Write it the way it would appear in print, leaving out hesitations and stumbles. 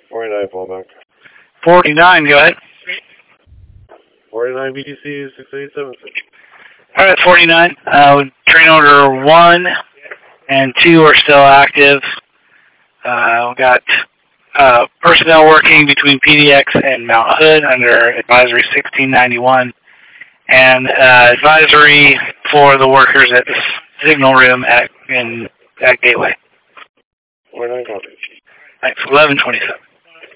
49 fallback. 49, go ahead. 49 BTC 6876. All right, 49. Train order 1 and 2 are still active. We've got personnel working between PDX and Mount Hood under advisory 1691, and advisory for the workers at the signal room at Gateway. 49 copy. Thanks. 1127.